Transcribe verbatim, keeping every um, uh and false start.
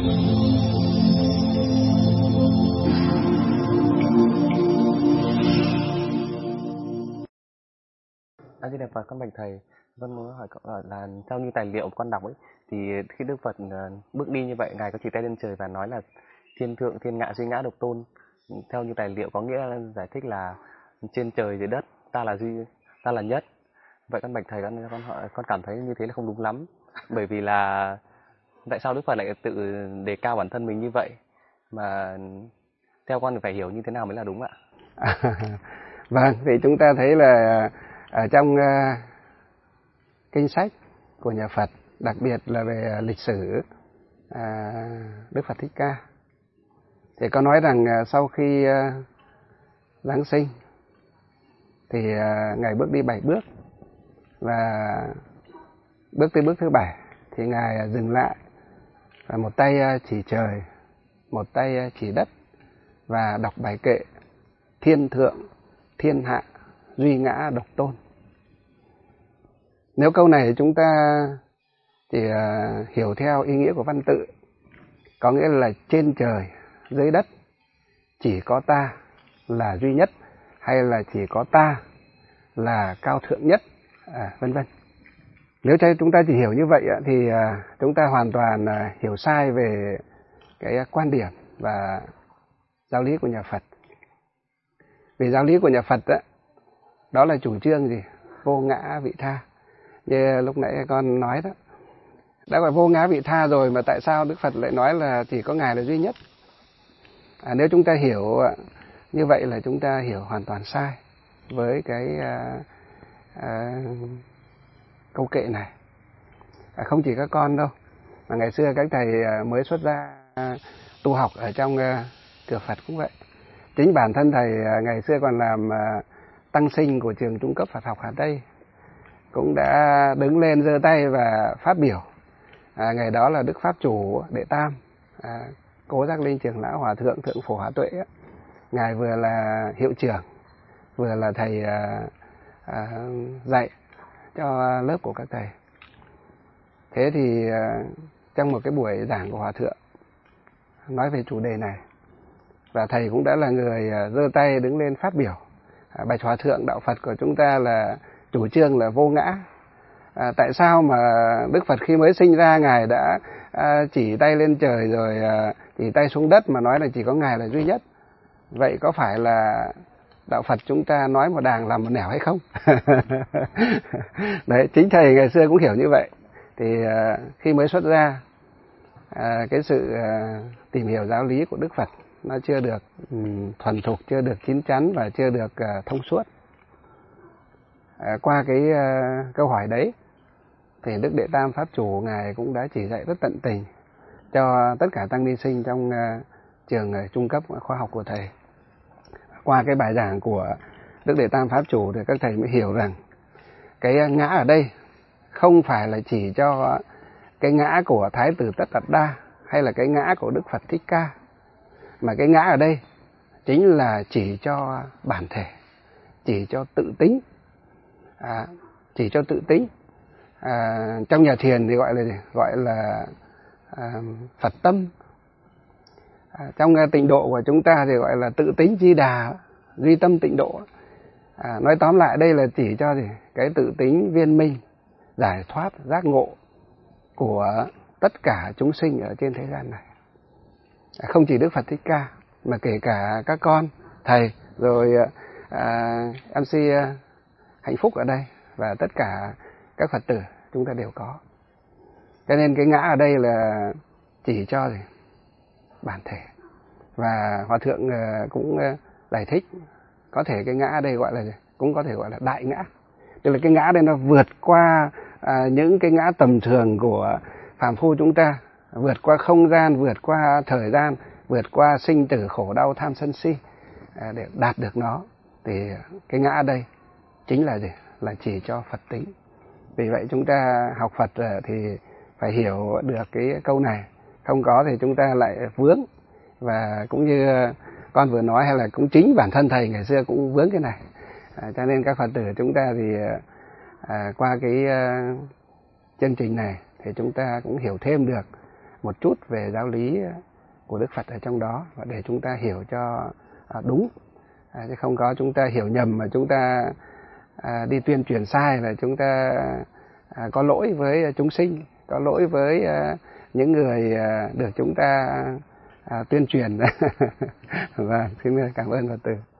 A Di Đà Phật, con bạch thầy, con muốn hỏi cậu là theo như tài liệu con đọc ấy, thì khi Đức Phật bước đi như vậy, ngài có chỉ tay lên trời và nói là thiên thượng, thiên ngạ, duy ngã, độc tôn. Theo như tài liệu có nghĩa là giải thích là trên trời dưới đất, ta là duy, ta là nhất. Vậy con bạch thầy, con con hỏi, con cảm thấy như thế là không đúng lắm, bởi vì là tại sao Đức Phật lại tự đề cao bản thân mình như vậy, mà theo con thì phải hiểu như thế nào mới là đúng ạ? À, vâng, thì chúng ta thấy là ở trong uh, kinh sách của nhà Phật, đặc biệt là về lịch sử uh, Đức Phật Thích Ca, thì có nói rằng uh, sau khi uh, Giáng sinh thì uh, ngài bước đi bảy bước, và bước tới bước thứ bảy thì ngài dừng lại và một tay uh, chỉ trời, một tay uh, chỉ đất và đọc bài kệ thiên thượng, thiên hạ, duy ngã, độc tôn. Nếu câu này chúng ta chỉ uh, hiểu theo ý nghĩa của văn tự, có nghĩa là trên trời, dưới đất, chỉ có ta là duy nhất, hay là chỉ có ta là cao thượng nhất, à, vân vân. Nếu chúng ta chỉ hiểu như vậy thì uh, chúng ta hoàn toàn uh, hiểu sai về cái quan điểm và giáo lý của nhà Phật. Vì giáo lý của nhà Phật đó, đó là chủ trương gì? Vô ngã vị tha. Như lúc nãy con nói đó, đã gọi vô ngã vị tha rồi mà tại sao Đức Phật lại nói là chỉ có ngài là duy nhất? À, nếu chúng ta hiểu như vậy là chúng ta hiểu hoàn toàn sai với cái à, à, câu kệ này. À, không chỉ các con đâu, mà ngày xưa các thầy mới xuất gia à, tu học ở trong à, chùa Phật cũng vậy. Chính bản thân thầy à, ngày xưa còn làm à, tăng sinh của trường trung cấp Phật học Hà Tây, cũng đã đứng lên giơ tay và phát biểu. À, ngày đó là Đức Pháp Chủ Đệ Tam, à, Cố Giác Linh Trưởng Lão Hòa Thượng Thượng Phổ Hóa Tuệ ấy. Ngài vừa là hiệu trưởng, vừa là thầy à, à, dạy cho lớp của các thầy. Thế thì à, trong một cái buổi giảng của Hòa Thượng nói về chủ đề này, và thầy cũng đã là người giơ tay đứng lên phát biểu. À, bạch Hòa Thượng, đạo Phật của chúng ta là chủ trương là vô ngã. À, tại sao mà Đức Phật khi mới sinh ra ngài đã à, chỉ tay lên trời rồi à, chỉ tay xuống đất mà nói là chỉ có ngài là duy nhất? Vậy có phải là đạo Phật chúng ta nói một đàng làm một nẻo hay không? Đấy, chính thầy ngày xưa cũng hiểu như vậy. Thì à, khi mới xuất ra, à, cái sự à, tìm hiểu giáo lý của Đức Phật nó chưa được um, thuần thục, chưa được chín chắn và chưa được uh, thông suốt. À, qua cái uh, câu hỏi đấy thì Đức Đệ Tam Pháp Chủ ngài cũng đã chỉ dạy rất tận tình cho tất cả tăng ni sinh trong uh, trường uh, trung cấp khoa học của thầy. Qua cái bài giảng của Đức Đệ Tam Pháp Chủ thì các thầy mới hiểu rằng cái uh, ngã ở đây không phải là chỉ cho cái ngã của Thái tử Tất Đạt Đa hay là cái ngã của Đức Phật Thích Ca, mà cái ngã ở đây chính là chỉ cho bản thể, chỉ cho tự tính, à, chỉ cho tự tính. À, trong nhà thiền thì gọi là gọi là à, Phật tâm. À, trong tịnh độ của chúng ta thì gọi là tự tính Di Đà, duy tâm tịnh độ. À, nói tóm lại đây là chỉ cho gì? Cái tự tính viên minh, giải thoát, giác ngộ của tất cả chúng sinh ở trên thế gian này. Không chỉ Đức Phật Thích Ca mà kể cả các con, thầy, rồi à, em xê à, Hạnh Phúc ở đây và tất cả các Phật tử chúng ta đều có. Cho nên cái ngã ở đây là chỉ cho gì? Bản thể. Và Hòa Thượng à, cũng à, giải thích có thể cái ngã ở đây gọi là gì? Cũng có thể gọi là đại ngã. Tức là cái ngã đây nó vượt qua à, những cái ngã tầm thường của phàm phu chúng ta, vượt qua không gian, vượt qua thời gian, vượt qua sinh tử khổ đau tham sân si, à, để đạt được nó. Thì cái ngã đây chính là gì? Là chỉ cho Phật tính. Vì vậy chúng ta học Phật thì phải hiểu được cái câu này, không có thì chúng ta lại vướng. Và cũng như con vừa nói, hay là cũng chính bản thân thầy ngày xưa cũng vướng cái này. À, cho nên các Phật tử chúng ta thì à, qua cái uh, chương trình này thì chúng ta cũng hiểu thêm được một chút về giáo lý của Đức Phật ở trong đó, và để chúng ta hiểu cho đúng, chứ không có chúng ta hiểu nhầm mà chúng ta đi tuyên truyền sai, là chúng ta có lỗi với chúng sinh, có lỗi với những người được chúng ta tuyên truyền. Vâng, xin cảm ơn Phật tử.